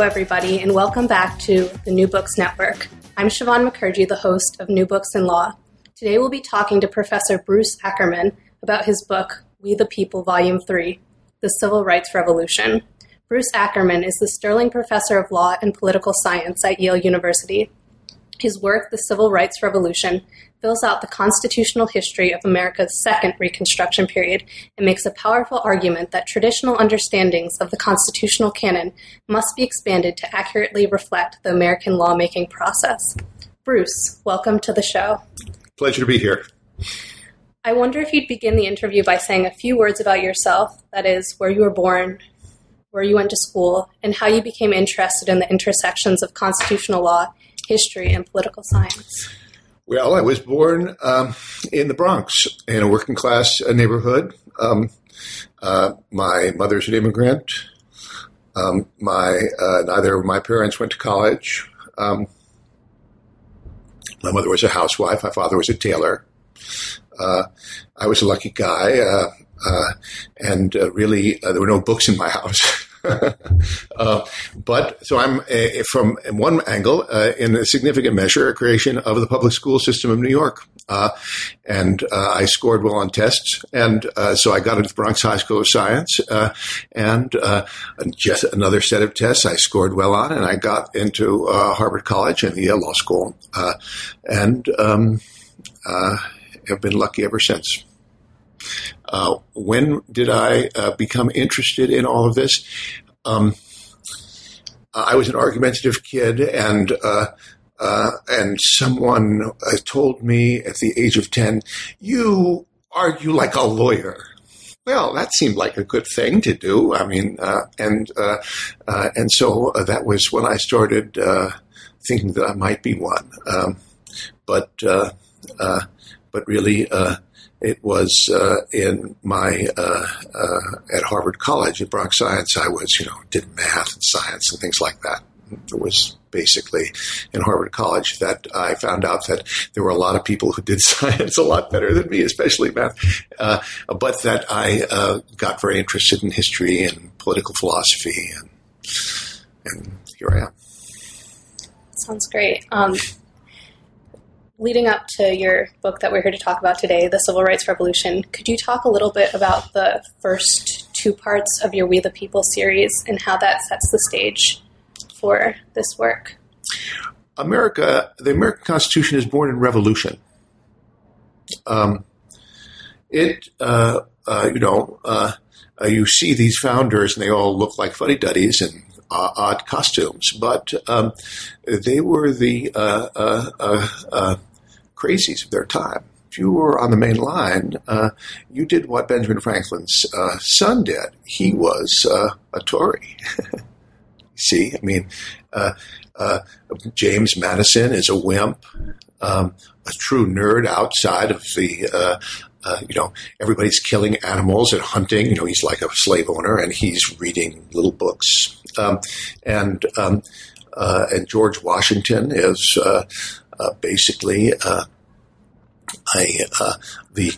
everybody, and welcome back to the New Books Network. I'm Siobhan Mukherjee, the host of New Books in Law. Today we'll be talking to Professor Bruce Ackerman about his book, We the People, Volume 3, The Civil Rights Revolution. Bruce Ackerman is the Sterling Professor of Law and Political Science at Yale University. His work, The Civil Rights Revolution, fills out the constitutional history of America's second Reconstruction period and makes a powerful argument that traditional understandings of the constitutional canon must be expanded to accurately reflect the American lawmaking process. Bruce, welcome to the show. Pleasure to be here. I wonder if you'd begin the interview by saying a few words about yourself, that is, where you were born, where you went to school, and how you became interested in the intersections of constitutional law, history, and political science. Well, I was born in the Bronx in a working class neighborhood. My mother's an immigrant. Neither of my parents went to college. My mother was a housewife. My father was a tailor. I was a lucky guy, and really there were no books in my house. But so I'm from one angle, in a significant measure, a creation of the public school system of New York. And I scored well on tests. And so I got into the Bronx High School of Science. And just another set of tests I scored well on. And I got into Harvard College and the Yale Law School. And have been lucky ever since. When did I become interested in all of this? I was an argumentative kid, and someone told me at the age of 10, "You argue like a lawyer." Well, that seemed like a good thing to do. I mean, and so that was when I started thinking that I might be one. But really, it was in my at Harvard College at Bronx Science. I was, did math and science and things like that. It was basically in Harvard College that I found out that there were a lot of people who did science a lot better than me, especially math. But that I got very interested in history and political philosophy, and here I am. Sounds great. Leading up to your book that we're here to talk about today, The Civil Rights Revolution, could you talk a little bit about the first two parts of your We the People series and how that sets the stage for this work? The American Constitution is born in revolution. You see these founders, and they all look like fuddy-duddies and odd costumes, but they were the crazies of their time. If you were on the main line, you did what Benjamin Franklin's son did. He was a Tory. See, I mean, James Madison is a wimp, a true nerd outside of the, everybody's killing animals and hunting. He's like a slave owner, and he's reading little books. And George Washington is basically the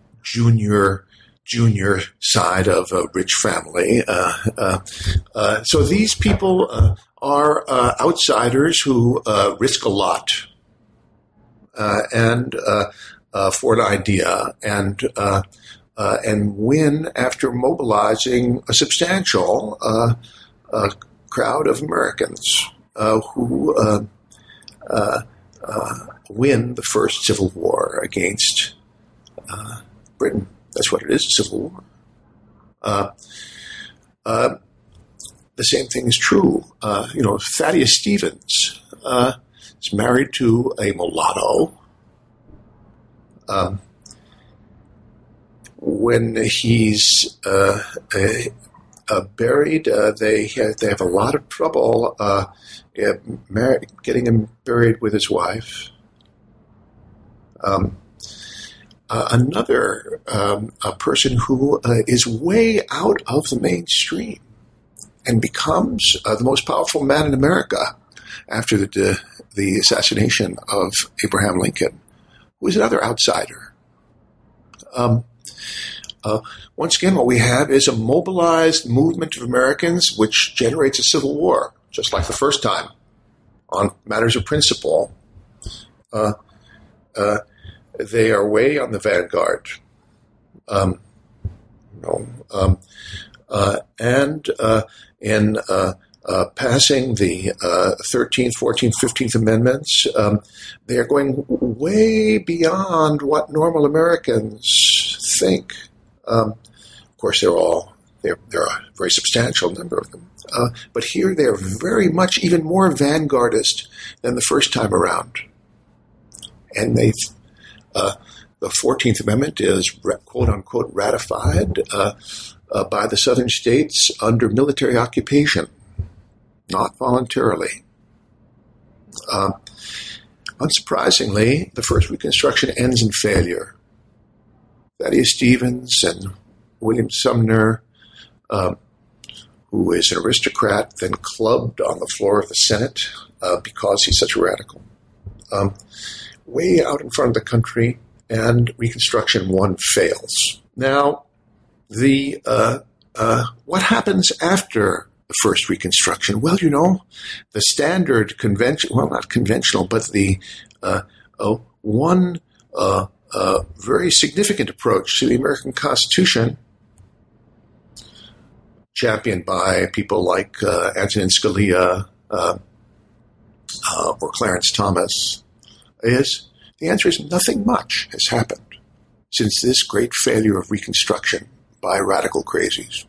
junior side of a rich family. So these people are outsiders who risk a lot and for an idea and win after mobilizing a substantial crowd of Americans who win the first Civil War against Britain. That's what it is, a civil war. The same thing is true. Thaddeus Stevens is married to a mulatto. When he's buried, they have a lot of trouble getting him buried with his wife. Another a person who is way out of the mainstream and becomes the most powerful man in America after the assassination of Abraham Lincoln, who is another outsider. Once again, what we have is a mobilized movement of Americans which generates a civil war. just like the first time, on matters of principle. They are way on the vanguard. And in passing the 13th, 14th, 15th Amendments, they are going way beyond what normal Americans think. Of course, there are a very substantial number of them. But here they are very much even more vanguardist than the first time around. And the 14th Amendment is, quote-unquote, ratified by the southern states under military occupation, not voluntarily. Unsurprisingly, the first Reconstruction ends in failure. Thaddeus Stevens and William Sumner, who is an aristocrat, then clubbed on the floor of the Senate because he's such a radical, way out in front of the country, and Reconstruction 1 fails. Now, what happens after the first Reconstruction? Well, the standard not conventional, but the one very significant approach to the American Constitution, championed by people like Antonin Scalia or Clarence Thomas, is the answer is nothing much has happened since this great failure of Reconstruction by radical crazies.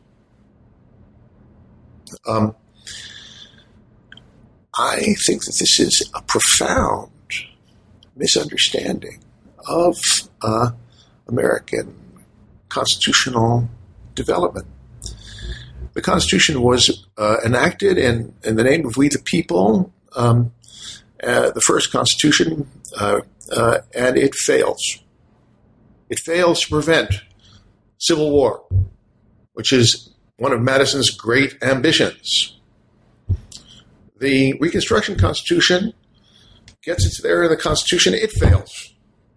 I think that this is a profound misunderstanding of American constitutional development. The Constitution was enacted in the name of we the people, the first Constitution, and it fails. It fails to prevent civil war, which is one of Madison's great ambitions. The Reconstruction Constitution gets it there in the Constitution, it fails.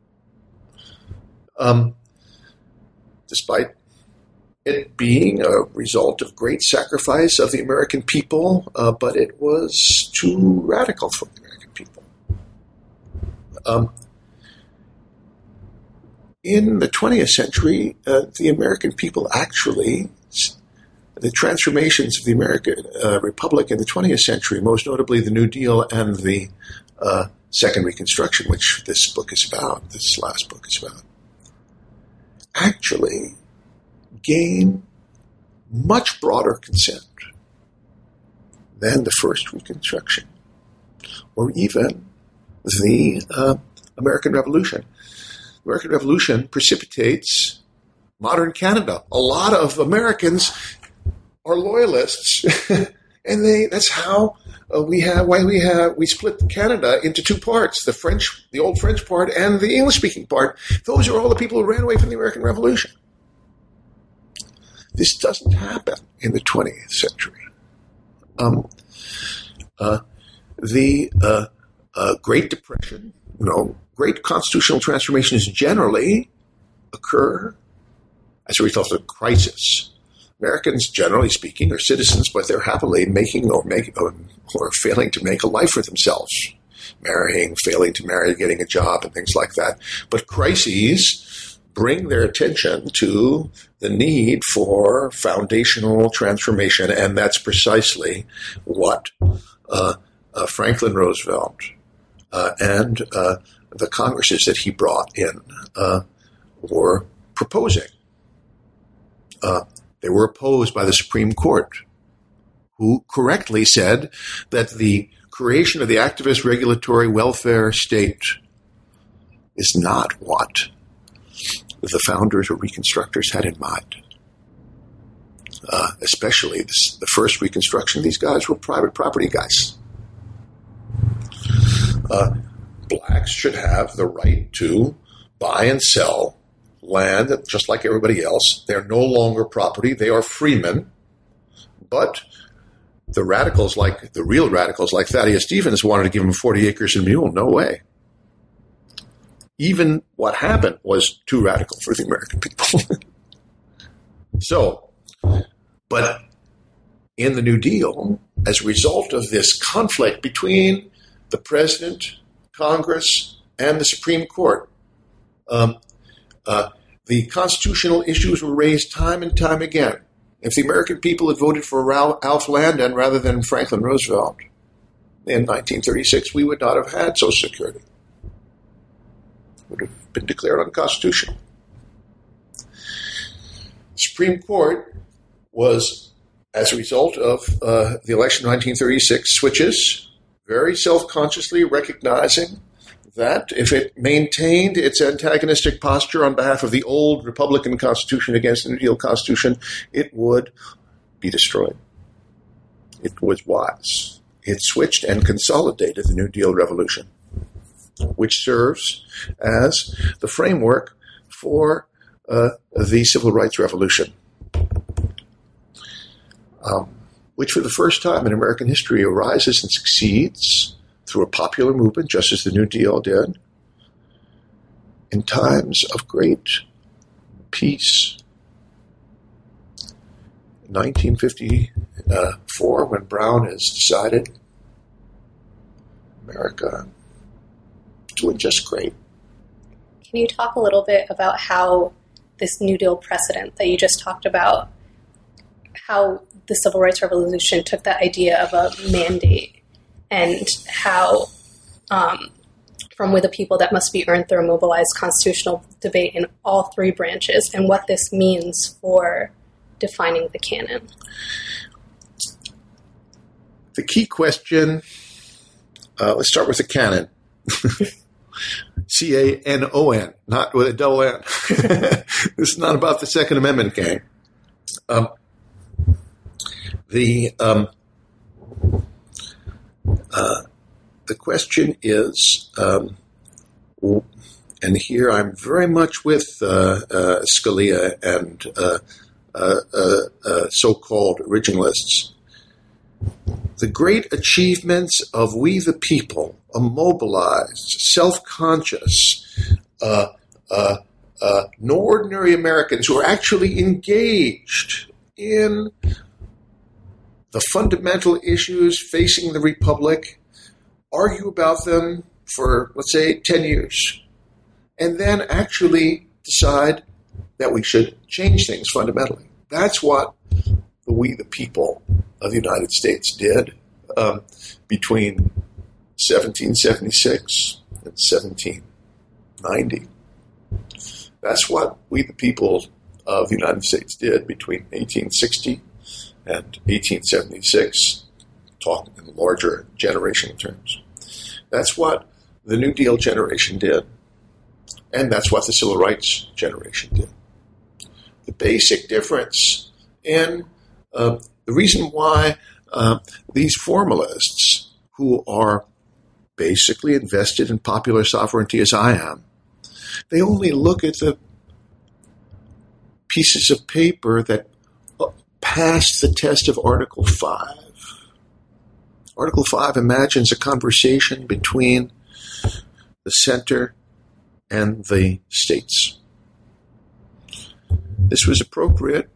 Despite it being a result of great sacrifice of the American people, but it was too radical for the American people. In the 20th century, the American people actually, the transformations of the American Republic in the 20th century, most notably the New Deal and the Second Reconstruction, which this book is about, this last book is about, actually gain much broader consent than the first Reconstruction, or even the American Revolution. The American Revolution precipitates modern Canada. A lot of Americans are loyalists, and that's how we split Canada into two parts: the old French part, and the English-speaking part. Those are all the people who ran away from the American Revolution. This doesn't happen in the 20th century. The Great Depression, great constitutional transformations generally occur as a result of a crisis. Americans, generally speaking, are citizens, but they're happily making or failing to make a life for themselves. Marrying, failing to marry, getting a job, and things like that. But crises bring their attention to the need for foundational transformation, and that's precisely what Franklin Roosevelt and the Congresses that he brought in were proposing. They were opposed by the Supreme Court, who correctly said that the creation of the activist regulatory welfare state is not what the founders or reconstructors had in mind. Especially the first Reconstruction, these guys were private property guys. Blacks should have the right to buy and sell land just like everybody else. They're no longer property. They are freemen. But the real radicals like Thaddeus Stevens wanted to give them 40 acres and a mule. No way. Even what happened was too radical for the American people. But in the New Deal, as a result of this conflict between the President, Congress, and the Supreme Court, the constitutional issues were raised time and time again. If the American people had voted for Alf Landon rather than Franklin Roosevelt in 1936, we would not have had Social Security. It would have been declared unconstitutional. The Supreme Court was, as a result of the election of 1936, switches, very self-consciously recognizing that if it maintained its antagonistic posture on behalf of the old Republican Constitution against the New Deal Constitution, it would be destroyed. It was wise. It switched and consolidated the New Deal revolution, which serves as the framework for the Civil Rights Revolution, which for the first time in American history arises and succeeds through a popular movement, just as the New Deal did, in times of great peace. In 1954, when Brown has decided America doing just great. Can you talk a little bit about how this New Deal precedent that you just talked about, how the Civil Rights Revolution took that idea of a mandate and how from We the People that must be earned through a mobilized constitutional debate in all three branches, and what this means for defining the canon? The key question, let's start with the canon. C-A-N-O-N, not with a double N. This is not about the Second Amendment, gang. The question is, and here I'm very much with Scalia and so-called originalists. The great achievements of We the People, a mobilized, self-conscious, ordinary Americans who are actually engaged in the fundamental issues facing the Republic, argue about them for, let's say, 10 years, and then actually decide that we should change things fundamentally. That's what We the People of the United States did between 1776 and 1790. That's what We the People of the United States did between 1860 and 1876, talking in larger generational terms. That's what the New Deal generation did, and that's what the Civil Rights generation did. The basic difference in the reason why these formalists, who are basically invested in popular sovereignty as I am, they only look at the pieces of paper that passed the test of Article 5. Article 5 imagines a conversation between the center and the states. This was appropriate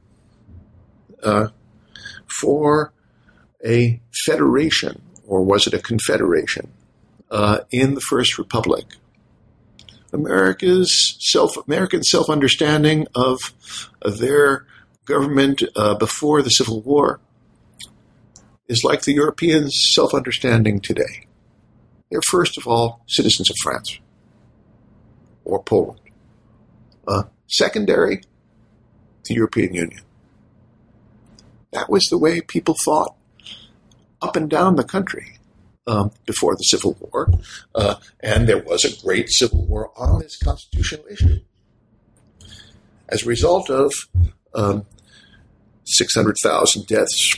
for a federation, or was it a confederation, in the First Republic. American self-understanding of their government before the Civil War is like the Europeans' self-understanding today. They're first of all citizens of France or Poland. Secondary, the European Union. That was the way people thought up and down the country before the Civil War, and there was a great Civil War on this constitutional issue. As a result of 600,000 deaths,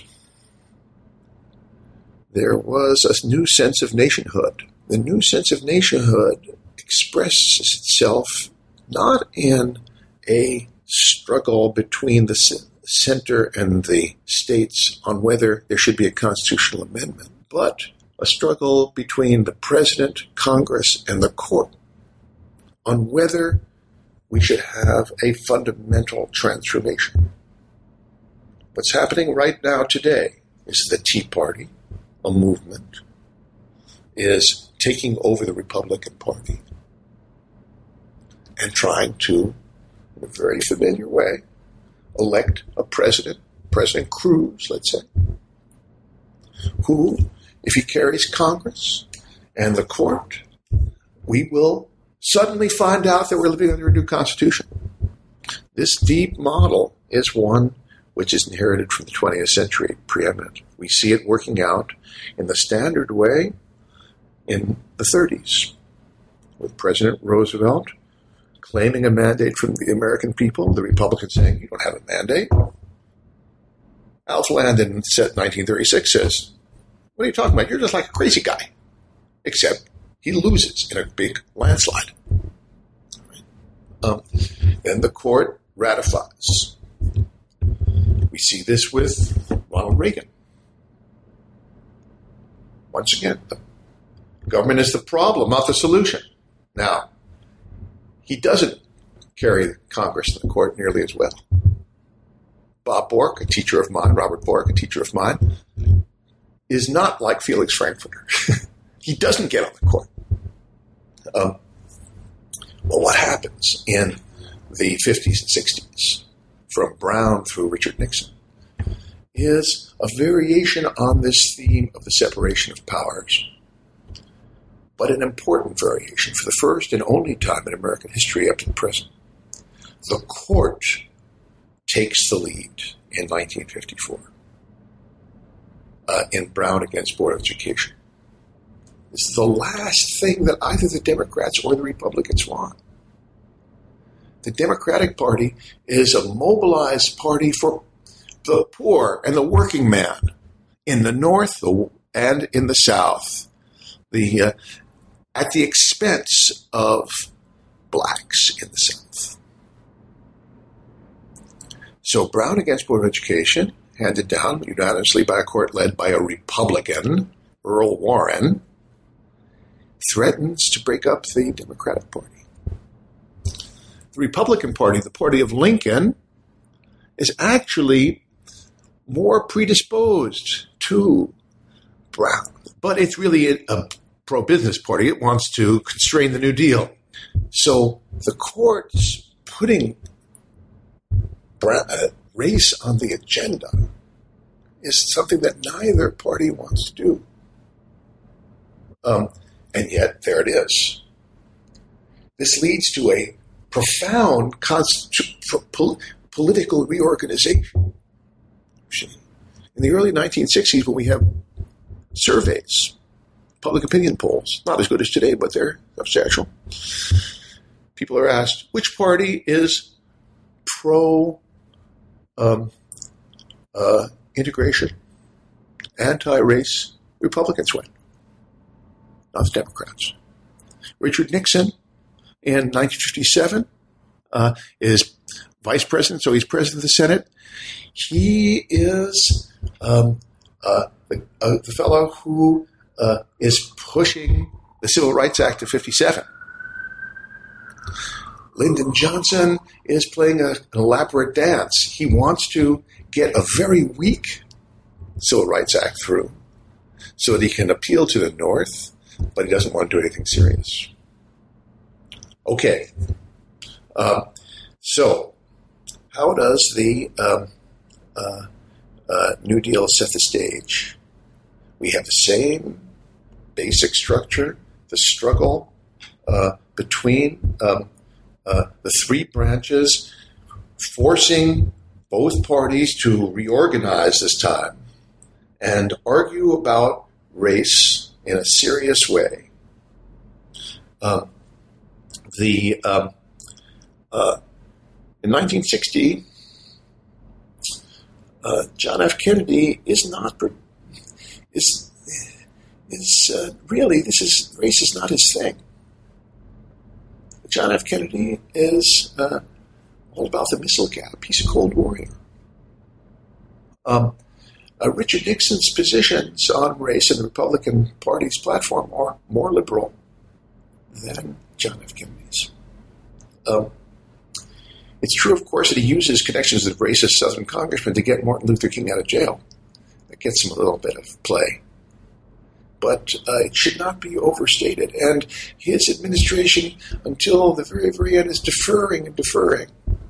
there was a new sense of nationhood. The new sense of nationhood expresses itself not in a struggle between the center and the states on whether there should be a constitutional amendment, but a struggle between the president, Congress, and the court on whether we should have a fundamental transformation. What's happening right now today is the Tea Party, a movement, is taking over the Republican Party and trying to, in a very familiar way, elect a president, President Cruz, let's say, who, if he carries Congress and the court, we will suddenly find out that we're living under a new constitution. This deep model is one which is inherited from the 20th century, preeminent. We see it working out in the standard way in the 30s, with President Roosevelt claiming a mandate from the American people, the Republicans saying, you don't have a mandate. Alf Landon in 1936 says, what are you talking about? You're just like a crazy guy. Except he loses in a big landslide. Then the court ratifies. We see this with Ronald Reagan. Once again, the government is the problem, not the solution. Now, he doesn't carry Congress and the court nearly as well. Bob Bork, a teacher of mine, Robert Bork, a teacher of mine, is not like Felix Frankfurter. He doesn't get on the court. Well, what happens in the 50s and 60s, from Brown through Richard Nixon, is a variation on this theme of the separation of powers, but an important variation for the first and only time in American history up to the present. The court takes the lead in 1954 in Brown against Board of Education. It's the last thing that either the Democrats or the Republicans want. The Democratic Party is a mobilized party for the poor and the working man in the North and in the South, at the expense of blacks in the South. So Brown against Board of Education, handed down unanimously by a court led by a Republican, Earl Warren, threatens to break up the Democratic Party. The Republican Party, the party of Lincoln, is actually more predisposed to Brown. But it's really a pro-business party. It wants to constrain the New Deal. So the court's putting race on the agenda is something that neither party wants to do. And yet, there it is. This leads to a profound political reorganization. In the early 1960s, when we have surveys, public opinion polls, not as good as today, but they're substantial, people are asked, which party is pro-integration, anti-race? Republicans win, not the Democrats. Richard Nixon in 1957 is vice president, so he's president of the Senate. He is the fellow who is pushing the Civil Rights Act of 57. Lyndon Johnson is playing an elaborate dance. He wants to get a very weak Civil Rights Act through so that he can appeal to the North, but he doesn't want to do anything serious. Okay. So, how does the New Deal set the stage? We have the same basic structure, the struggle between the three branches, forcing both parties to reorganize this time and argue about race in a serious way. In 1960, John F. Kennedy is race is not his thing. John F. Kennedy is all about the missile gap. He's a Cold Warrior. Richard Nixon's positions on race in the Republican Party's platform are more liberal than John F. Kennedy's. It's true, of course, that he uses connections with racist Southern congressmen to get Martin Luther King out of jail. It gets him a little bit of play. But it should not be overstated. And his administration, until the very, very end, is deferring and deferring.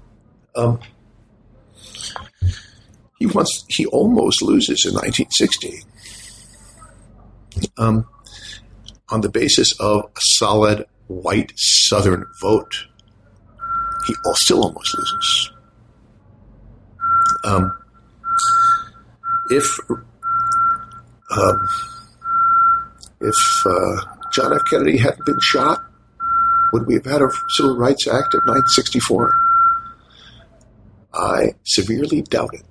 He almost loses in 1960 on the basis of a solid white Southern vote. He still almost loses. If John F. Kennedy hadn't been shot, would we have had a Civil Rights Act of 1964? I severely doubt it.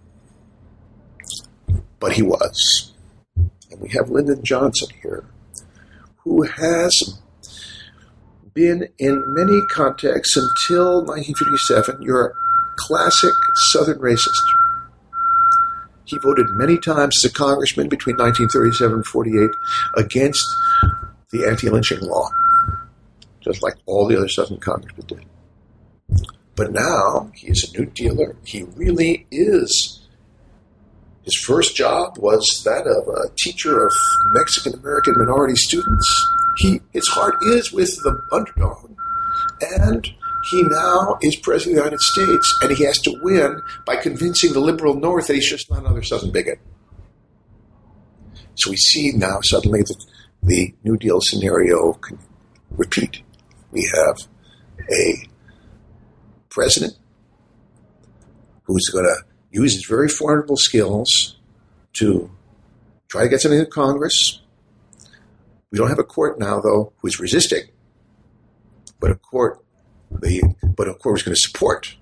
But he was. And we have Lyndon Johnson here, who has been in many contexts until 1957 your classic Southern racist. He voted many times as a congressman between 1937 and 48 against the anti-lynching law, just like all the other Southern congressmen did. But now he is a New Dealer. He really is. His first job was that of a teacher of Mexican-American minority students. His heart is with the underdog. And he now is president of the United States, and he has to win by convincing the liberal North that he's just not another Southern bigot. So we see now suddenly that the New Deal scenario can repeat. We have a president who's going to use his very formidable skills to try to get something to Congress. We don't have a court now, though, who's resisting, but a court is going to support.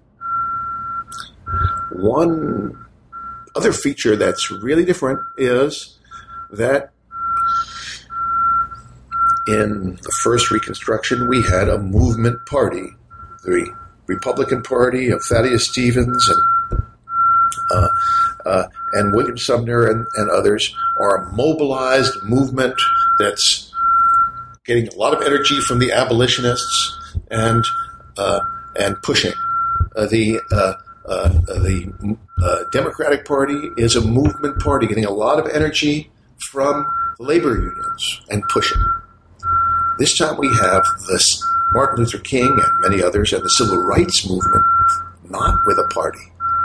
One other feature that's really different is that in the first Reconstruction, we had a movement party, the Republican Party of Thaddeus Stevens and William Sumner and others are a mobilized movement that's getting a lot of energy from the abolitionists and pushing. The Democratic Party is a movement party getting a lot of energy from the labor unions and pushing. This time we have this Martin Luther King and many others and the civil rights movement not with a party.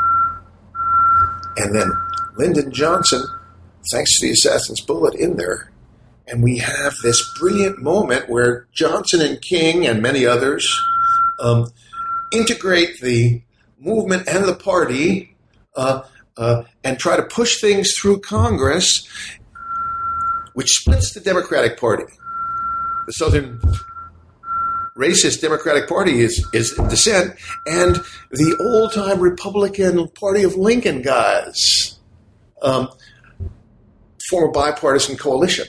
And then Lyndon Johnson, thanks to the assassin's bullet in there, and we have this brilliant moment where Johnson and King and many others integrate the movement and the party and try to push things through Congress, which splits the Democratic Party. The Southern racist Democratic Party is in dissent, and the old-time Republican Party of Lincoln guys form a bipartisan coalition.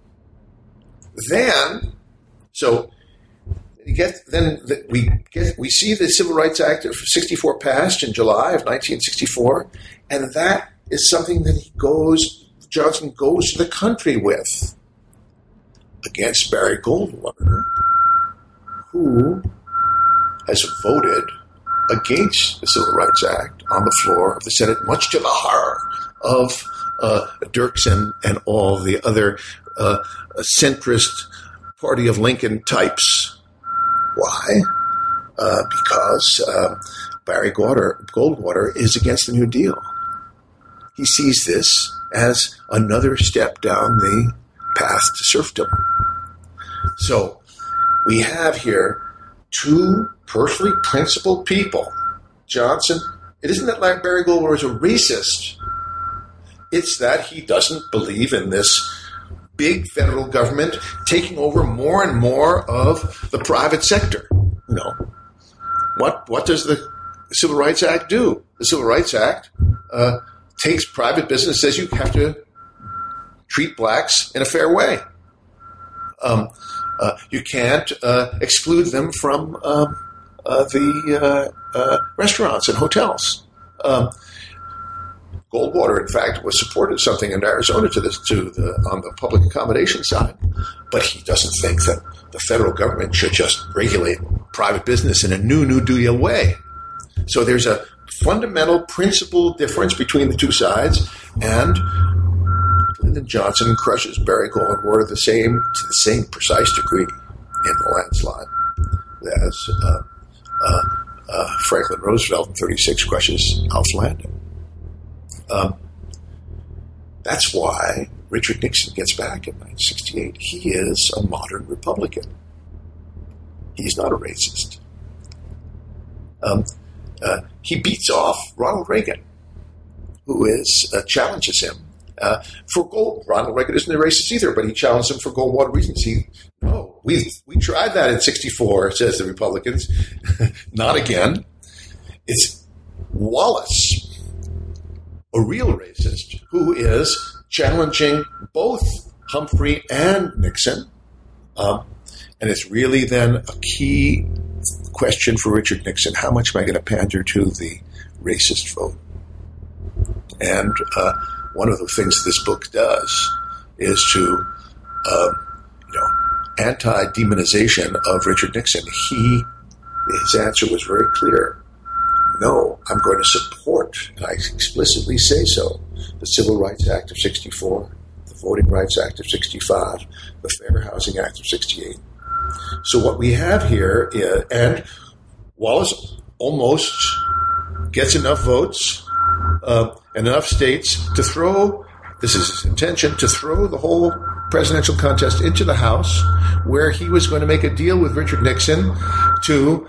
We see the Civil Rights Act of 1964 passed in July of 1964, and that is something that Johnson goes to the country with against Barry Goldwater, who has voted against the Civil Rights Act on the floor of the Senate, much to the horror of Dirksen and all the other centrist Party of Lincoln types. Why? Because Barry Goldwater is against the New Deal. He sees this as another step down the path to serfdom. So we have here two personally principled people. Johnson, it isn't that like Barry Goldwater is a racist. It's that he doesn't believe in this big federal government taking over more and more of the private sector. You know, what does the Civil Rights Act do? The Civil Rights Act takes private business, says you have to treat blacks in a fair way. You can't exclude them from the restaurants and hotels. Goldwater, in fact, was supported something in Arizona on the public accommodation side, but he doesn't think that the federal government should just regulate private business in a New Deal way. So there's a fundamental principle difference between the two sides, And Lyndon Johnson crushes Barry Goldwater to the same precise degree in the landslide as Franklin Roosevelt in 1936 crushes Alf Landon. That's why Richard Nixon gets back in 1968. He is a modern Republican. He's not a racist. He beats off Ronald Reagan, who challenges him for gold. Ronald Reagan isn't a racist either, but he challenged him for Goldwater reasons. We tried that in '64, says the Republicans. Not again. It's Wallace, a real racist, who is challenging both Humphrey and Nixon. And it's really then a key question for Richard Nixon: how much am I going to pander to the racist vote? And one of the things this book does is to, anti-demonization of Richard Nixon. His answer was very clear. No, I'm going to support, and I explicitly say so, the Civil Rights Act of '64, the Voting Rights Act of '65, the Fair Housing Act of '68. So what we have here is, and Wallace almost gets enough votes and enough states to throw, this is his intention, to throw the whole presidential contest into the House, where he was going to make a deal with Richard Nixon to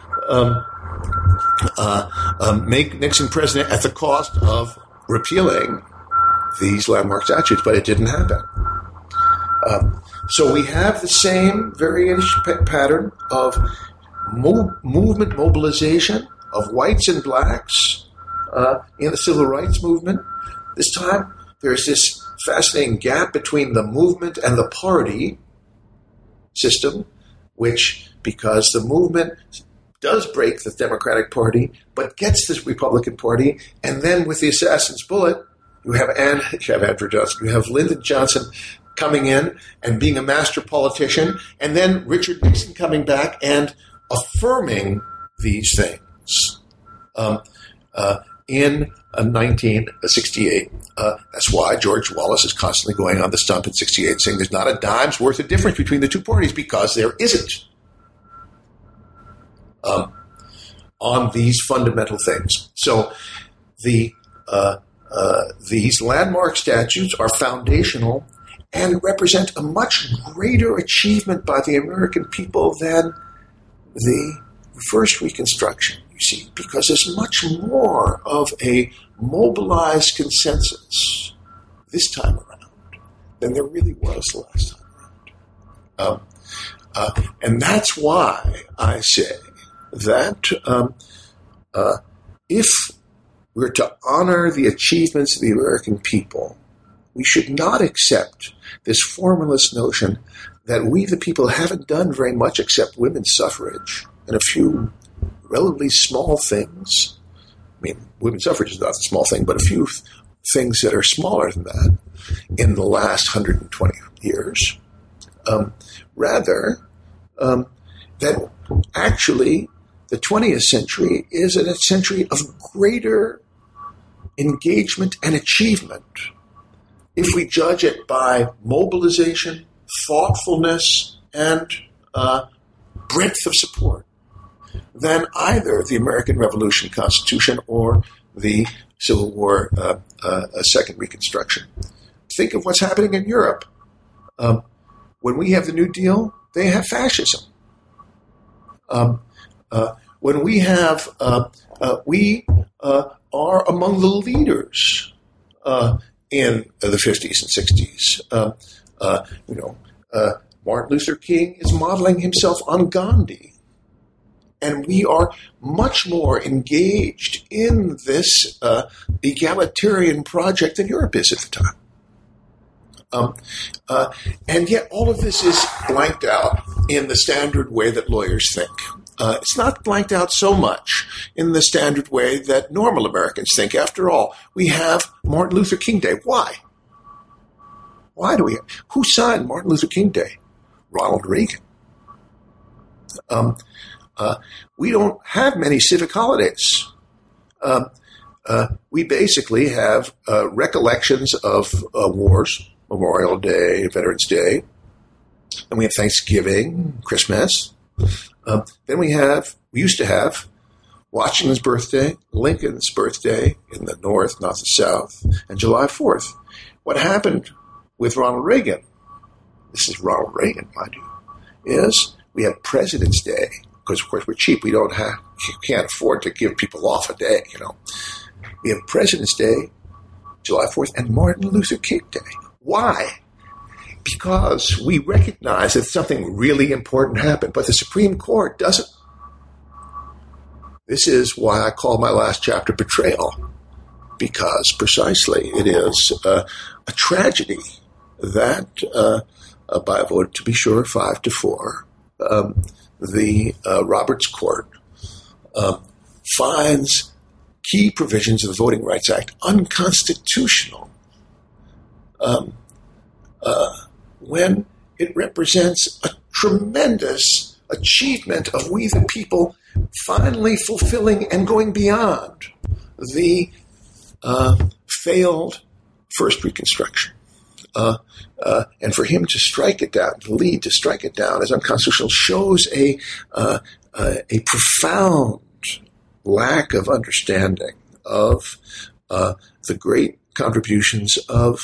make Nixon president at the cost of repealing these landmark statutes, but it didn't happen. So we have the same variation pattern of movement mobilization of whites and blacks in the civil rights movement. This time, there's this fascinating gap between the movement and the party system, which, because the movement does break the Democratic Party, but gets the Republican Party, and then with the assassin's bullet, you have Andrew Johnson, you have Lyndon Johnson coming in and being a master politician, and then Richard Nixon coming back and affirming these things in 1968. That's why George Wallace is constantly going on the stump in '68 saying there's not a dime's worth of difference between the two parties, because there isn't on these fundamental things. So these landmark statutes are foundational and represent a much greater achievement by the American people than the first Reconstruction, you see, because there's much more of a mobilized consensus this time around than there really was the last time around. And that's why I say that if we're to honor the achievements of the American people, we should not accept this formalist notion that we, the people, haven't done very much except women's suffrage and a few relatively small things. I mean, women's suffrage is not a small thing, but a few things that are smaller than that in the last 120 years. Rather, that actually the 20th century is a century of greater engagement and achievement if we judge it by mobilization, thoughtfulness, and breadth of support than either the American Revolution Constitution or the Civil War Second Reconstruction. Think of what's happening in Europe. When we have the New Deal, they have fascism. When we have, we are among the leaders in the 50s and 60s. Martin Luther King is modeling himself on Gandhi. And we are much more engaged in this egalitarian project than Europe is at the time. And yet all of this is blanked out in the standard way that lawyers think. It's not blanked out so much in the standard way that normal Americans think. After all, we have Martin Luther King Day. Why? Why do we? Who signed Martin Luther King Day? Ronald Reagan. We don't have many civic holidays. we basically have recollections of wars, Memorial Day, Veterans Day, and we have Thanksgiving, Christmas. Then we used to have Washington's birthday, Lincoln's birthday in the North, not the South, and July 4th. What happened with Ronald Reagan, this is Ronald Reagan, mind you, is we have President's Day, because, of course, we're cheap. You can't afford to give people off a day, We have President's Day, July 4th, and Martin Luther King Day. Why? Because we recognize that something really important happened, but the Supreme Court doesn't. This is why I call my last chapter Betrayal, because precisely it is a tragedy that, by a vote, to be sure, 5-4, the Roberts Court finds key provisions of the Voting Rights Act unconstitutional when it represents a tremendous achievement of we the people finally fulfilling and going beyond the failed first Reconstruction. And for him to strike it down, to lead to strike it down as unconstitutional, shows a profound lack of understanding of the great contributions of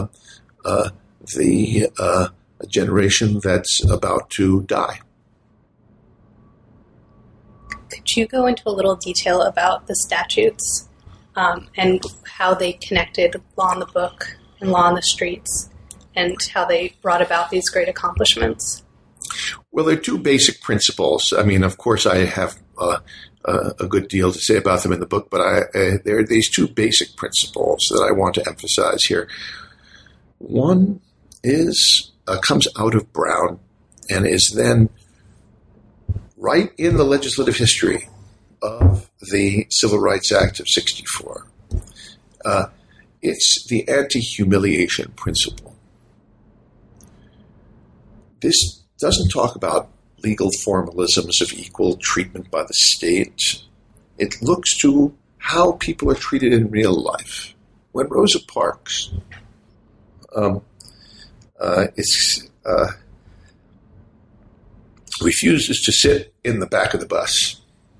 the generation that's about to die. Could you go into a little detail about the statutes and how they connected law in the book and law on the streets and how they brought about these great accomplishments? Well, there are two basic principles. I mean, of course, I have a good deal to say about them in the book, but there are these two basic principles that I want to emphasize here. One is comes out of Brown and is then right in the legislative history of the Civil Rights Act of 1964. It's the anti-humiliation principle. This doesn't talk about legal formalisms of equal treatment by the state. It looks to how people are treated in real life. When Rosa Parks refuses to sit in the back of the bus,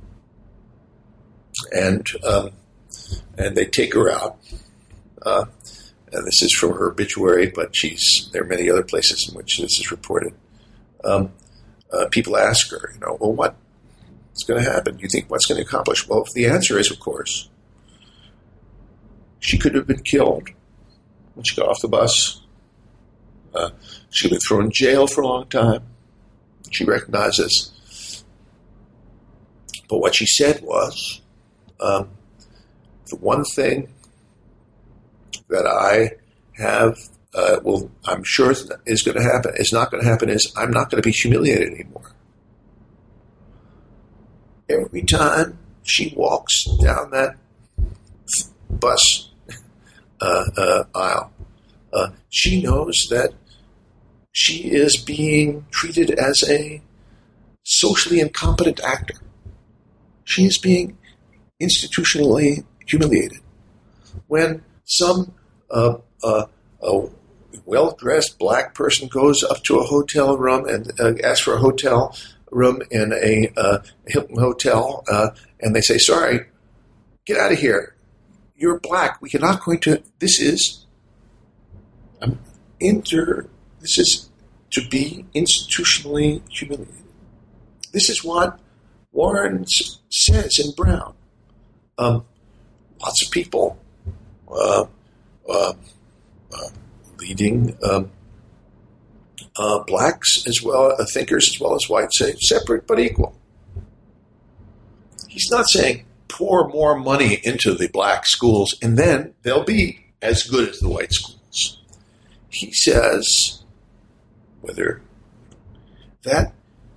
and they take her out. And this is from her obituary, but there are many other places in which this is reported. People ask her, well, what's going to happen? Do you think what's going to accomplish? Well, the answer is, of course, she could have been killed when she got off the bus. She could have been thrown in jail for a long time. She recognizes. But what she said was, the one thing that I have, I'm sure is going to happen, is not going to happen, is I'm not going to be humiliated anymore. Every time she walks down that bus aisle, she knows that she is being treated as a socially incompetent actor. She is being institutionally humiliated. When some well-dressed black person goes up to a hotel room and asks for a hotel room in a Hilton hotel, and they say, "Sorry, get out of here. You're black. We are not going to." This is to be institutionally humiliated. This is what Warren says in Brown. Lots of people, leading blacks as well, thinkers as well as whites, say separate but equal. He's not saying pour more money into the black schools and then they'll be as good as the white schools. He says that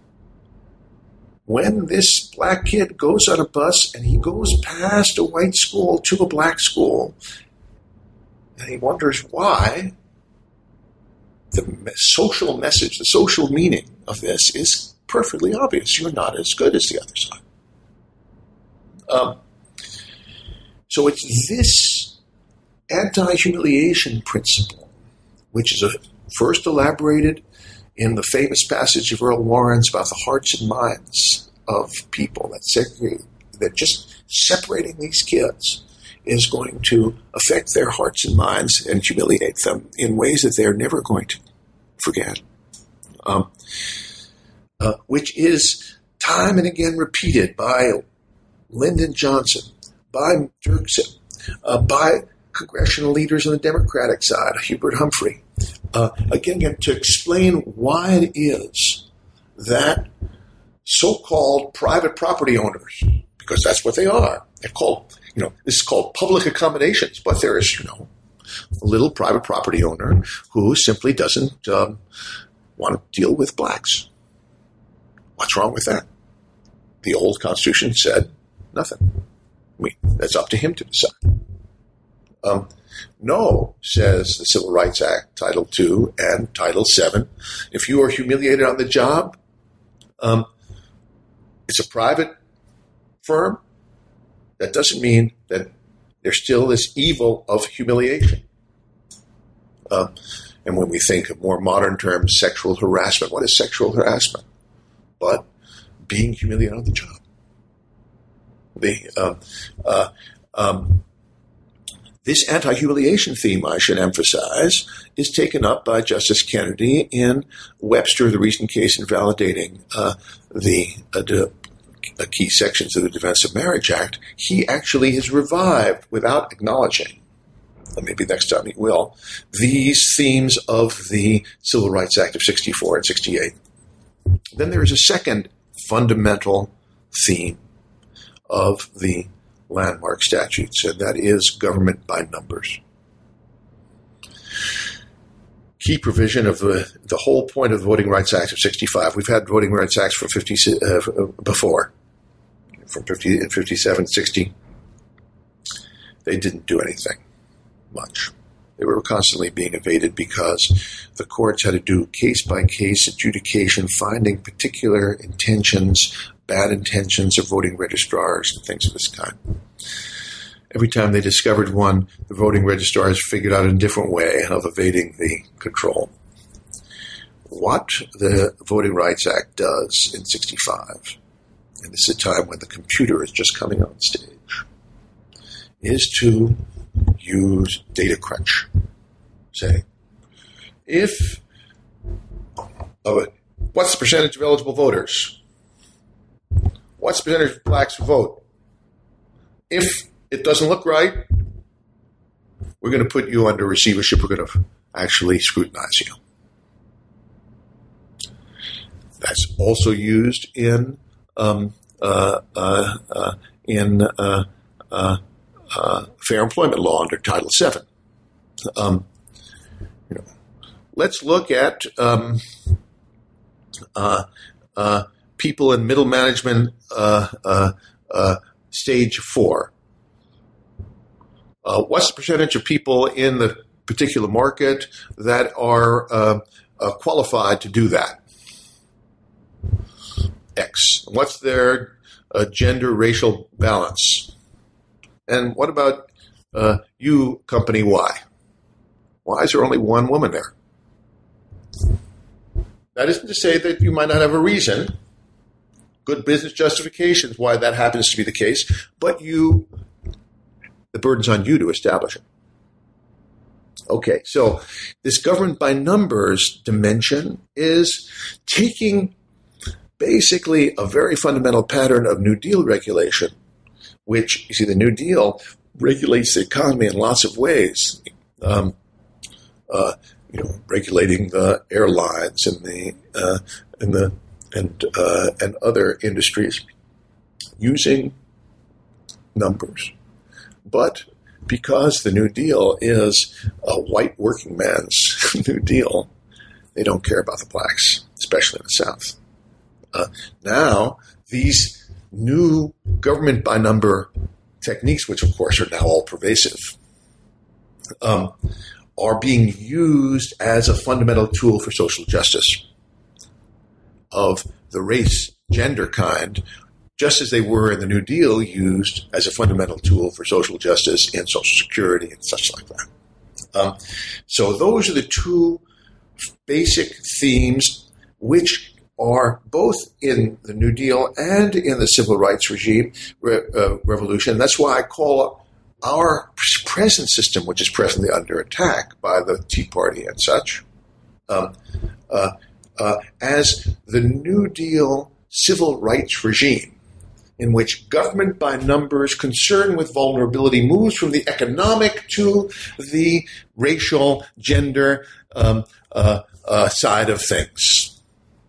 when this black kid goes on a bus and he goes past a white school to a black school, and he wonders why, the social message, the social meaning of this is perfectly obvious. You're not as good as the other side. So it's this anti-humiliation principle, which is first elaborated in the famous passage of Earl Warren's about the hearts and minds of people, that just separating these kids is going to affect their hearts and minds and humiliate them in ways that they're never going to forget, which is time and again repeated by Lyndon Johnson, by Dirksen, by congressional leaders on the Democratic side, Hubert Humphrey, again, to explain why it is that so-called private property owners, because that's what they are, they're called, this is called public accommodations, but there is, a little private property owner who simply doesn't want to deal with blacks. What's wrong with that? The old Constitution said nothing. That's up to him to decide. No, says the Civil Rights Act, Title II and Title VII. If you are humiliated on the job, it's a private firm. That doesn't mean that there's still this evil of humiliation. And when we think of more modern terms, sexual harassment, what is sexual harassment? But being humiliated on the job. This anti-humiliation theme, I should emphasize, is taken up by Justice Kennedy in Webster, the recent case invalidating the key sections of the Defense of Marriage Act. He actually has revived, without acknowledging, and maybe next time he will, these themes of the Civil Rights Act of 64 and 68. Then there is a second fundamental theme of the landmark statutes, and that is government by numbers. Key provision of the whole point of the Voting Rights Act of 65. We've had Voting Rights Acts from before, from 50 and 57, 60. They didn't do anything much. They were constantly being evaded because the courts had to do case-by-case adjudication, finding particular intentions, bad intentions of voting registrars and things of this kind. Every time they discovered one, the voting registrars figured out a different way of evading the control. What the Voting Rights Act does in 65, and this is a time when the computer is just coming on stage, is to use data crunch. Say, what's the percentage of eligible voters? What's the percentage of blacks who vote? If it doesn't look right, we're going to put you under receivership. We're going to actually scrutinize you. That's also used in fair employment law under Title VII. Let's look at people in middle management stage 4. What's the percentage of people in the particular market that are qualified to do that? X. What's their gender racial balance? And what about you, company Y? Why is there only one woman there? That isn't to say that you might not have a reason, good business justifications why that happens to be the case, but the burden's on you to establish it. Okay, so this government by numbers dimension is taking basically a very fundamental pattern of New Deal regulation, which, you see, the New Deal regulates the economy in lots of ways. Regulating the airlines and other industries using numbers. But because the New Deal is a white working man's New Deal, they don't care about the blacks, especially in the South. Now, these new government by number techniques, which of course are now all pervasive, are being used as a fundamental tool for social justice of the race, gender kind just as they were in the New Deal used as a fundamental tool for social justice and Social Security and such like that. So those are the two basic themes which are both in the New Deal and in the civil rights regime revolution. That's why I call our present system, which is presently under attack by the Tea Party and such, as the New Deal civil rights regime, in which government by numbers concerned with vulnerability moves from the economic to the racial, gender side of things.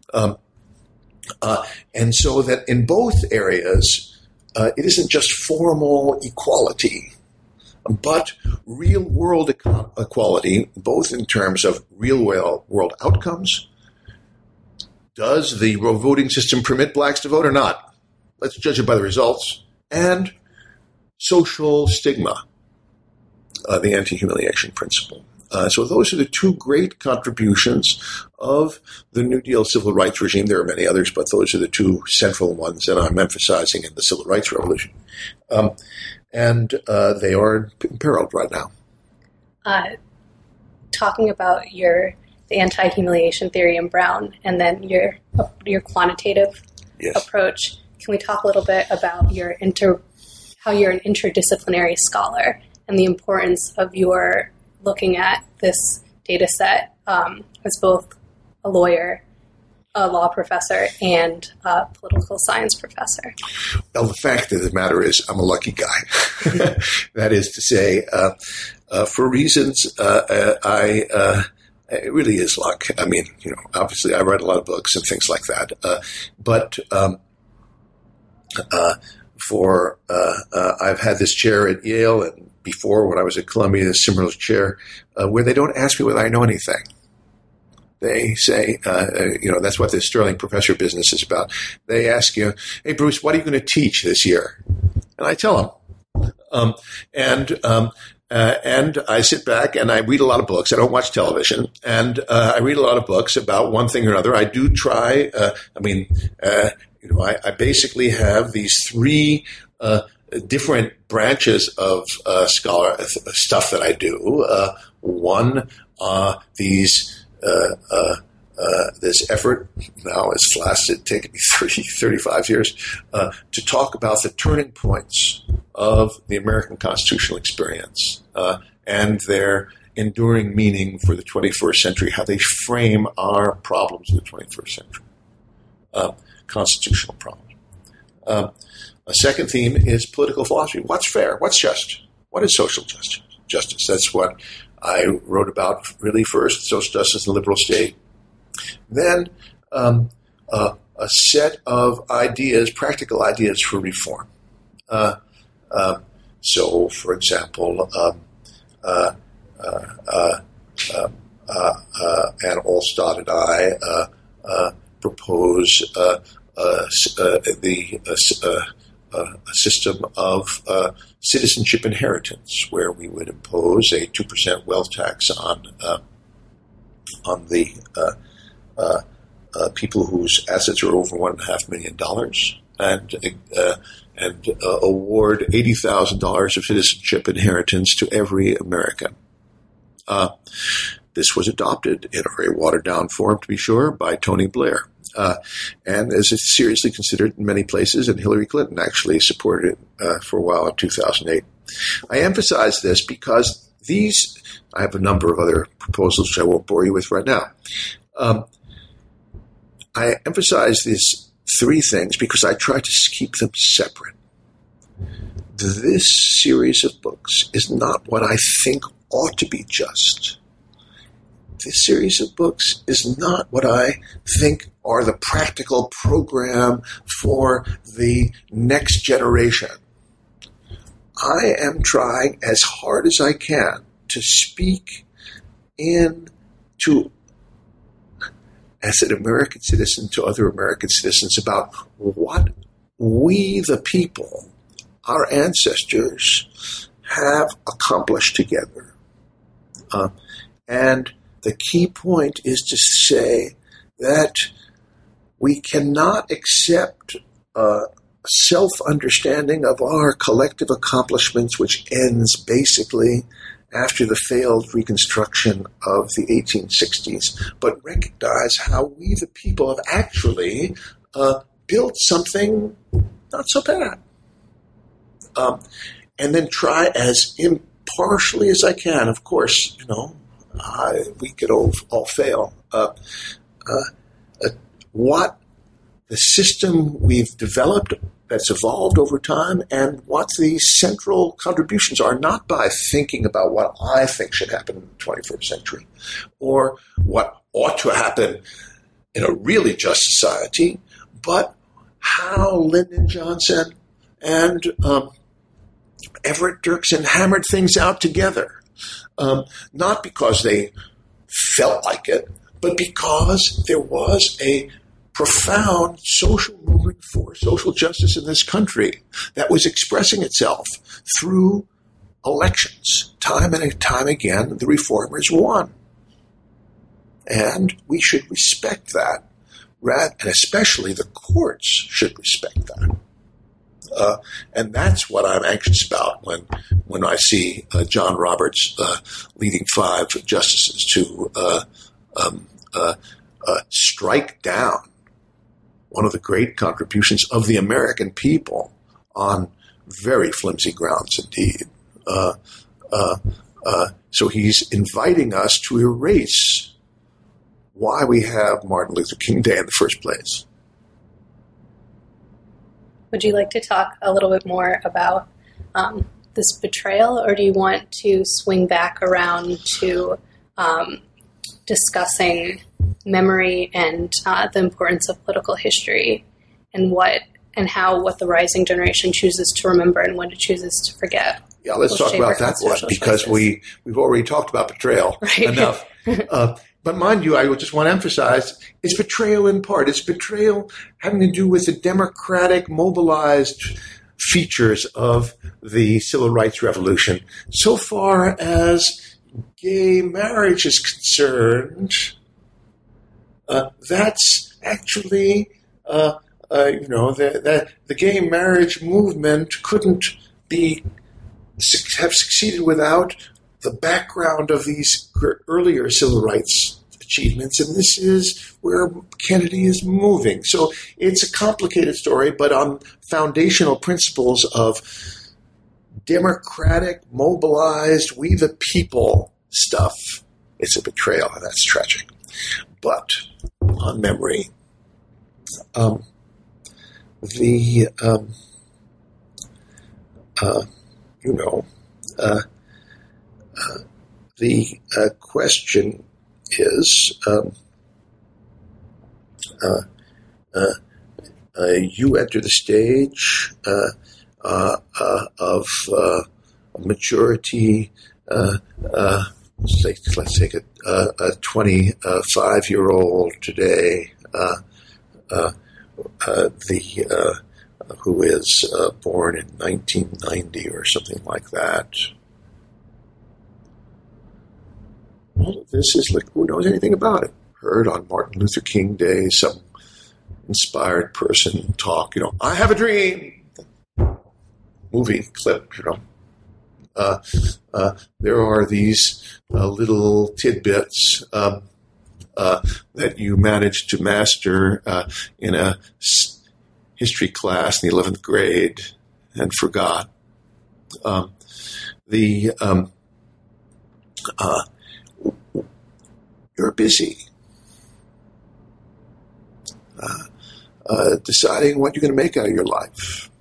And so that in both areas, it isn't just formal equality, but real-world equality, both in terms of real-world outcomes. Does the voting system permit blacks to vote or not? Let's judge it by the results. And social stigma, the anti-humiliation principle. So those are the two great contributions of the New Deal civil rights regime. There are many others, but those are the two central ones that I'm emphasizing in the civil rights revolution. And they are imperiled right now. Talking about the anti-humiliation theory in Brown, and then your quantitative approach, can we talk a little bit about how you're an interdisciplinary scholar and the importance of your looking at this data set as both a lawyer, a law professor, and a political science professor? Well, the fact of the matter is I'm a lucky guy. That is to say, for reasons it really is luck. I mean, obviously I write a lot of books and things like that. But I've had this chair at Yale, and before when I was at Columbia, a similar chair, where they don't ask me whether I know anything. They say, that's what this Sterling professor business is about. They ask you, hey, Bruce, what are you going to teach this year? And I tell them. And I sit back and I read a lot of books. I don't watch television. And I read a lot of books about one thing or another. I do try. I basically have these three different branches of scholar stuff that I do. One, this effort now has lasted, taken me 35 years, to talk about the turning points of the American constitutional experience and their enduring meaning for the 21st century, how they frame our problems of the 21st century, constitutional problems. A second theme is political philosophy. What's fair? What's just? What is social justice? That's what I wrote about really first, social justice in the liberal state. Then a set of ideas, practical ideas for reform. So, for example, Anna Allstott and I propose a system of citizenship inheritance, where we would impose a 2% wealth tax on the people whose assets are over $1.5 million, and award $80,000 of citizenship inheritance to every American. This was adopted in a very watered-down form, to be sure, by Tony Blair. And is seriously considered in many places, and Hillary Clinton actually supported it for a while in 2008. I emphasize this because I have a number of other proposals which I won't bore you with right now. I emphasize these three things because I try to keep them separate. This series of books is not what I think ought to be just. This series of books is not what I think are the practical program for the next generation. I am trying as hard as I can to speak as an American citizen to other American citizens about what we, the people, our ancestors, have accomplished together. And the key point is to say that we cannot accept self-understanding of our collective accomplishments, which ends basically after the failed reconstruction of the 1860s, but recognize how we, the people, have actually built something not so bad. And then try as impartially as I can. Of course, we could all fail. What the system we've developed that's evolved over time and what the central contributions are, not by thinking about what I think should happen in the 21st century or what ought to happen in a really just society, but how Lyndon Johnson and Everett Dirksen hammered things out together, not because they felt like it, but because there was a profound social movement for social justice in this country that was expressing itself through elections. Time and time again, the reformers won. And we should respect that, and especially the courts should respect that. And that's what I'm anxious about when I see John Roberts leading 5 justices to strike down one of the great contributions of the American people on very flimsy grounds indeed. So he's inviting us to erase why we have Martin Luther King Day in the first place. Would you like to talk a little bit more about this betrayal, or do you want to swing back around to discussing memory and the importance of political history and how the rising generation chooses to remember and when it chooses to forget? Yeah, let's talk about that one, because we've already talked about betrayal enough. But mind you, I just want to emphasize, it's betrayal in part. It's betrayal having to do with the democratic, mobilized features of the Civil Rights Revolution. So far as gay marriage is concerned, that's actually, the gay marriage movement couldn't have succeeded without the background of these earlier civil rights achievements, and this is where Kennedy is moving. So it's a complicated story, but on foundational principles of democratic, mobilized, we the people stuff, it's a betrayal, and that's tragic. But on memory, the question is, you enter the stage of maturity. Let's take a 25-year-old today, who is born in 1990 or something like that. All of this is like, who knows anything about it? Heard on Martin Luther King Day, some inspired person talk, I have a dream. Movie clip, there are these little tidbits that you manage to master in a history class in the 11th grade and forgot. You're busy deciding what you're going to make out of your life.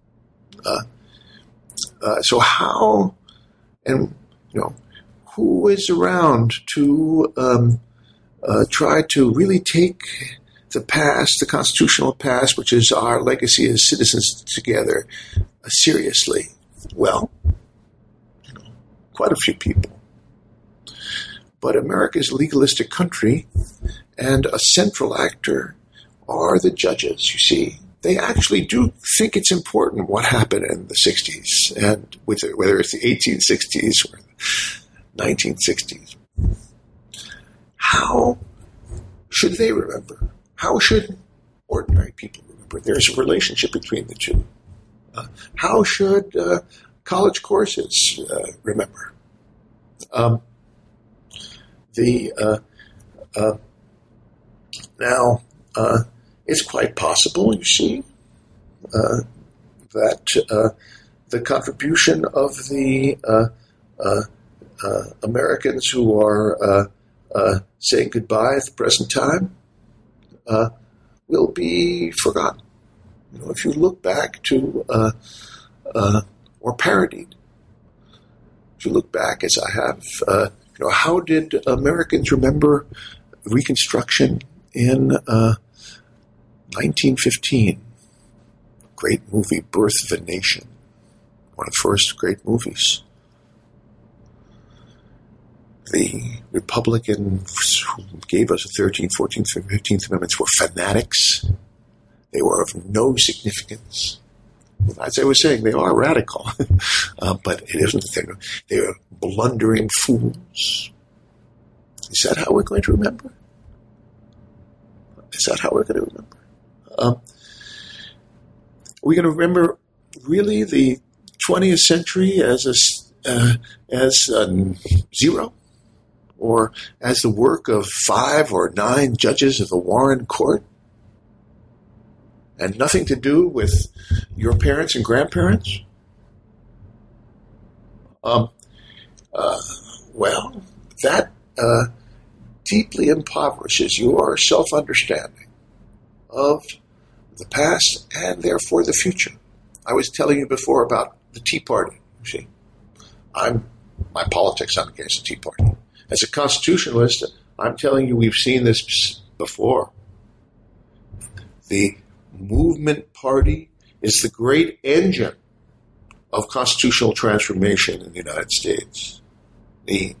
So how, and who is around to try to really take the past, the constitutional past, which is our legacy as citizens together, seriously? Well, quite a few people. But America is a legalistic country, and a central actor are the judges, you see. They actually do think it's important what happened in the 60s, and whether it's the 1860s or 1960s. How should they remember? How should ordinary people remember? remember? There's a relationship between the two. How should college courses remember? Now, it's quite possible, you see, that the contribution of the Americans who are saying goodbye at the present time will be forgotten. If you look back to or parodied, if you look back as I have, how did Americans remember Reconstruction in 1915? Great movie, Birth of a Nation. One of the first great movies. The Republicans who gave us the 13th, 14th, 15th Amendments were fanatics. They were of no significance. As I was saying, they are radical, but it isn't the thing. They are blundering fools. Is that how we're going to remember? Is that how we're going to remember? Are we going to remember really the 20th century as zero? Or as the work of 5 or 9 judges of the Warren Court? And nothing to do with your parents and grandparents? Well, that deeply impoverishes your self-understanding of the past and therefore the future. I was telling you before about the Tea Party. You see, my politics, I'm against the Tea Party. As a constitutionalist, I'm telling you we've seen this before. The movement party is the great engine of constitutional transformation in the United States. It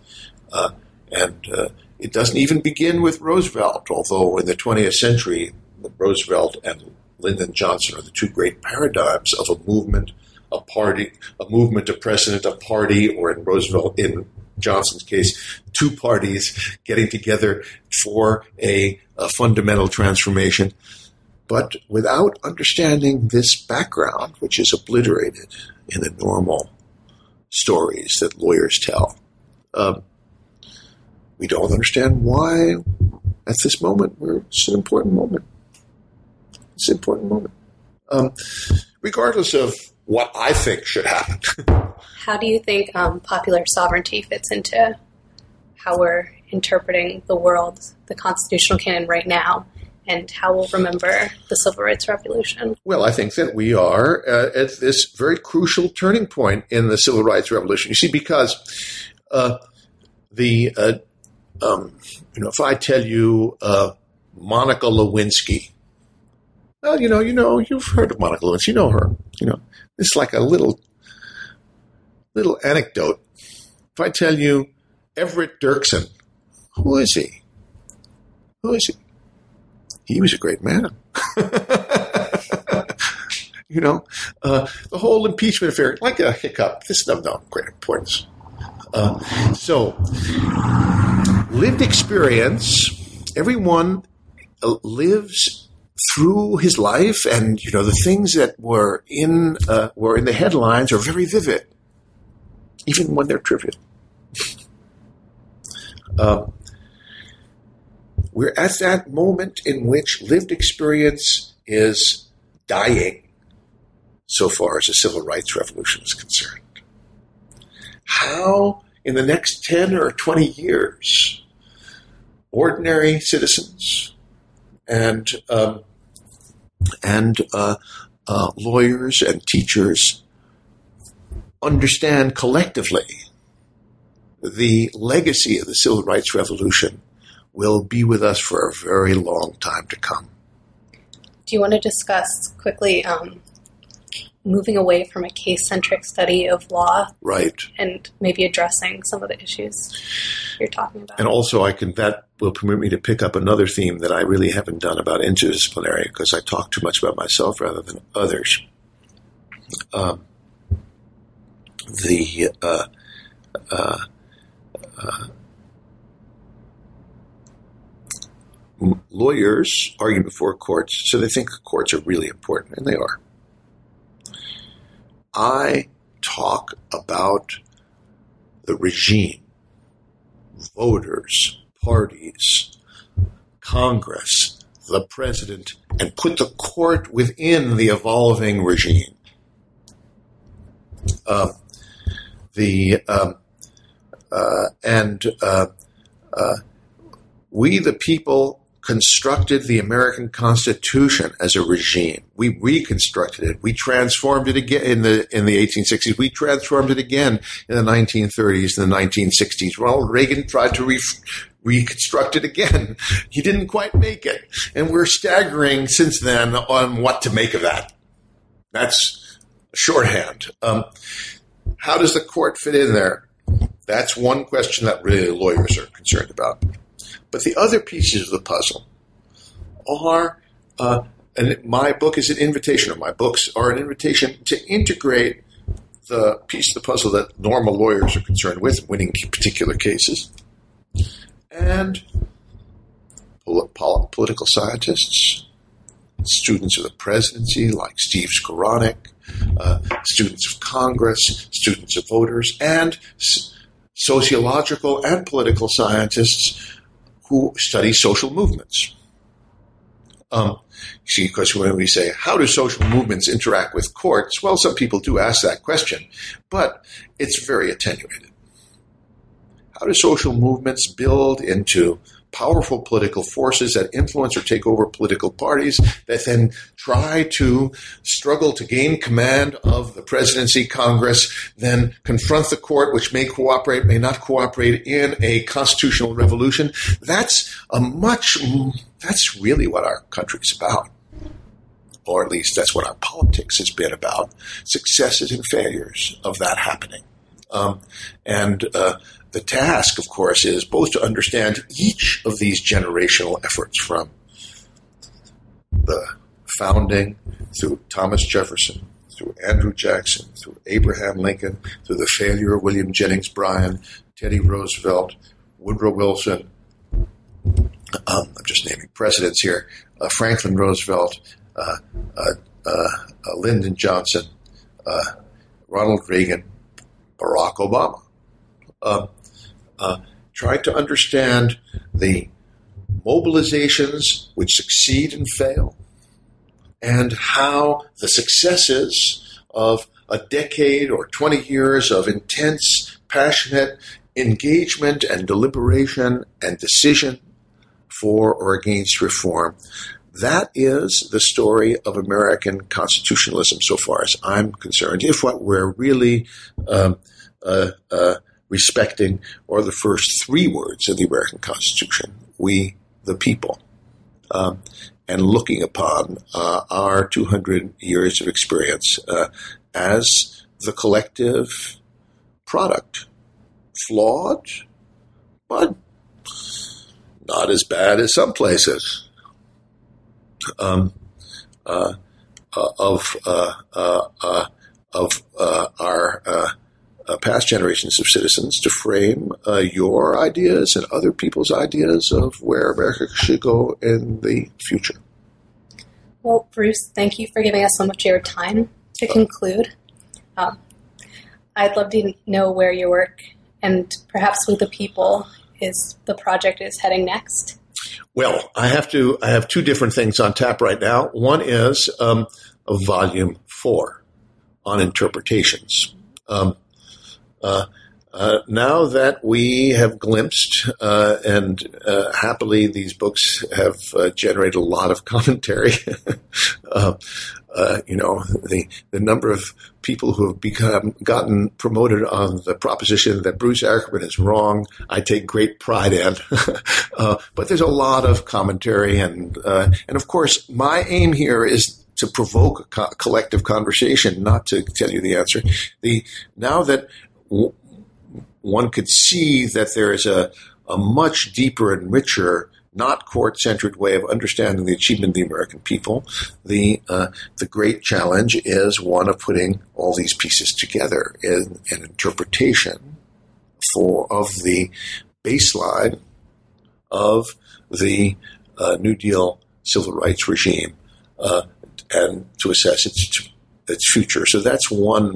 doesn't even begin with Roosevelt, although in the 20th century, Roosevelt and Lyndon Johnson are the two great paradigms of a movement, a party, a movement, a precedent, a party, or in Johnson's case, 2 parties getting together for a fundamental transformation. But without understanding this background, which is obliterated in the normal stories that lawyers tell, we don't understand why at this moment it's an important moment. It's an important moment. Regardless of what I think should happen. How do you think popular sovereignty fits into how we're interpreting the world, the constitutional canon right now, and how we'll remember the Civil Rights Revolution? Well, I think that we are at this very crucial turning point in the Civil Rights Revolution. You see, because if I tell you Monica Lewinsky, well, you've heard of Monica Lewinsky, you know her, it's like a little anecdote. If I tell you Everett Dirksen, who is he? Who is he? He was a great man. The whole impeachment affair, like a hiccup, this is of no great importance. So, lived experience, everyone lives through his life, and the things that were in the headlines are very vivid, even when they're trivial. We're at that moment in which lived experience is dying, so far as the Civil Rights Revolution is concerned. How, in the next 10 or 20 years, ordinary citizens and lawyers and teachers understand collectively the legacy of the Civil Rights Revolution will be with us for a very long time to come. Do you want to discuss quickly moving away from a case-centric study of law? Right. And maybe addressing some of the issues you're talking about? And also that will permit me to pick up another theme that I really haven't done about interdisciplinary, because I talk too much about myself rather than others. lawyers argue before courts, so they think courts are really important, and they are. I talk about the regime, voters, parties, Congress, the president, and put the court within the evolving regime. We, the people, constructed the American Constitution as a regime. We reconstructed it. We transformed it again in the 1860s. We transformed it again in the 1930s and the 1960s. Ronald Reagan tried to reconstruct it again. He didn't quite make it. And we're staggering since then on what to make of that. That's shorthand. How does the court fit in there? That's one question that really lawyers are concerned about. But the other pieces of the puzzle are, and my book is an invitation, or my books are an invitation to integrate the piece of the puzzle that normal lawyers are concerned with, winning particular cases, and political scientists, students of the presidency like Steve Skowronek, students of Congress, students of voters, and sociological and political scientists who study social movements. See, because when we say, how do social movements interact with courts? Well, some people do ask that question, but it's very attenuated. How do social movements build into powerful political forces that influence or take over political parties that then try to struggle to gain command of the presidency, Congress, then confront the court, which may cooperate, may not cooperate in a constitutional revolution? That's really what our country's about. Or at least that's what our politics has been about. Successes and failures of that happening. The task, of course, is both to understand each of these generational efforts from the founding through Thomas Jefferson, through Andrew Jackson, through Abraham Lincoln, through the failure of William Jennings Bryan, Teddy Roosevelt, Woodrow Wilson. I'm just naming presidents here. Franklin Roosevelt, Lyndon Johnson, Ronald Reagan, Barack Obama. Trying to understand the mobilizations which succeed and fail, and how the successes of a decade or 20 years of intense, passionate engagement and deliberation and decision for or against reform. That is the story of American constitutionalism so far as I'm concerned. If what we're really respecting are the first three words of the American Constitution, we the people, and looking upon our 200 years of experience as the collective product. Flawed, but not as bad as some places, of our past generations of citizens to frame your ideas and other people's ideas of where America should go in the future. Well, Bruce, thank you for giving us so much of your time. To conclude, I'd love to know where your work and perhaps with the people the project is heading next. Well, I have two different things on tap right now. One is a volume 4 on interpretations. Now that we have glimpsed, and happily these books have generated a lot of commentary, the number of people who have gotten promoted on the proposition that Bruce Ackerman is wrong, I take great pride in. But there's a lot of commentary, and of course, my aim here is to provoke a collective conversation, not to tell you the answer. Now that one could see that there is a much deeper and richer, not court-centered way of understanding the achievement of the American people. The great challenge is one of putting all these pieces together in an interpretation of the baseline of the New Deal civil rights regime and to assess its future. So that's one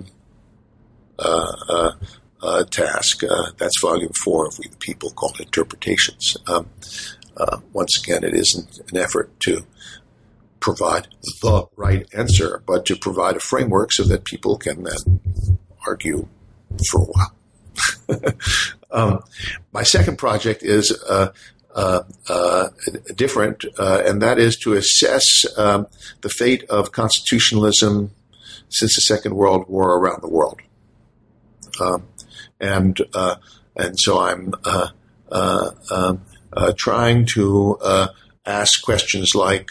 task. That's volume 4 of We the People, called Interpretations. Once again, it isn't an effort to provide the right answer, but to provide a framework so that people can then argue for a while. My second project is different, and that is to assess the fate of constitutionalism since the Second World War around the world. And so I'm trying to ask questions like,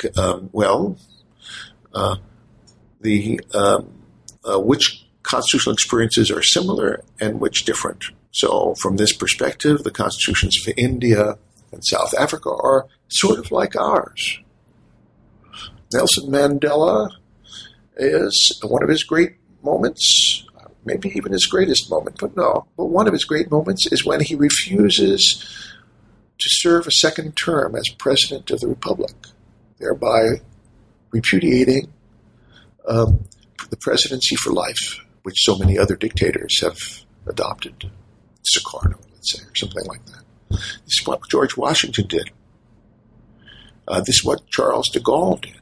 which constitutional experiences are similar and which different? So from this perspective, the constitutions of India and South Africa are sort of like ours. Nelson Mandela is one of his great moments, maybe even his greatest moment, but one of his great moments is when he refuses to serve a second term as president of the republic, thereby repudiating the presidency for life, which so many other dictators have adopted. Sukarno, let's say, or something like that. This is what George Washington did. This is what Charles de Gaulle did.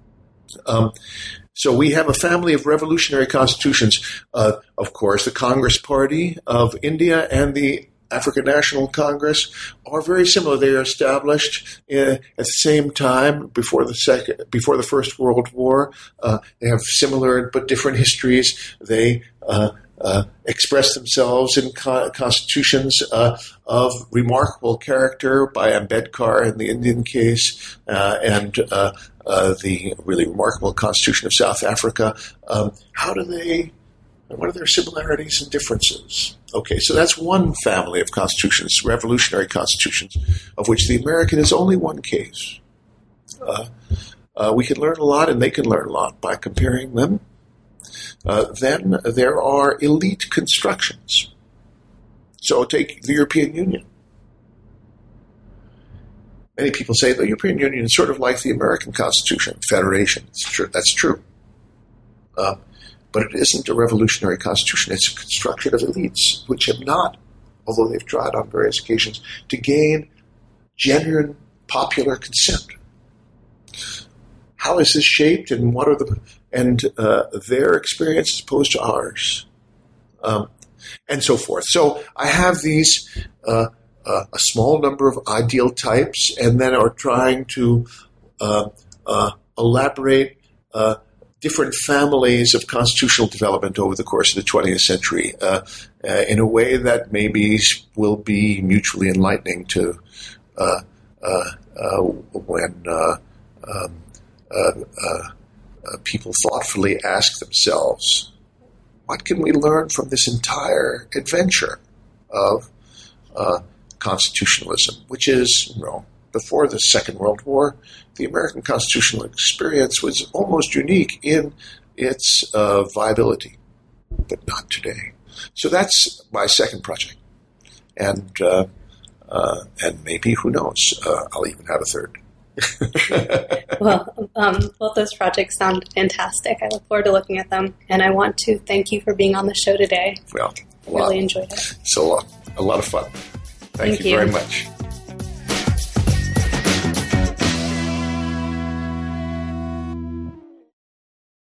So we have a family of revolutionary constitutions. Of course, the Congress Party of India and the African National Congress are very similar. They are established at the same time before the First World War. They have similar but different histories. They express themselves in constitutions of remarkable character by Ambedkar in the Indian case, and the really remarkable Constitution of South Africa. What are their similarities and differences? Okay, so that's one family of constitutions, revolutionary constitutions, of which the American is only one case. We can learn a lot, and they can learn a lot by comparing them. Then there are elite constructions. So take the European Union. Many people say the European Union is sort of like the American Constitution, Federation. That's true. But it isn't a revolutionary constitution. It's a construction of elites, which have not, although they've tried on various occasions, to gain genuine popular consent. How is this shaped, and what are their experience as opposed to ours, and so forth? So I have these a small number of ideal types, and then are trying to elaborate different families of constitutional development over the course of the 20th century in a way that maybe will be mutually enlightening to when people thoughtfully ask themselves, what can we learn from this entire adventure of constitutionalism, which is, before the Second World War, the American constitutional experience was almost unique in its viability, but not today. So that's my second project. And maybe, who knows, I'll even have a third. Well, both those projects sound fantastic. I look forward to looking at them. And I want to thank you for being on the show today. Well, I really enjoyed it. It's a lot of fun. Thank you very much.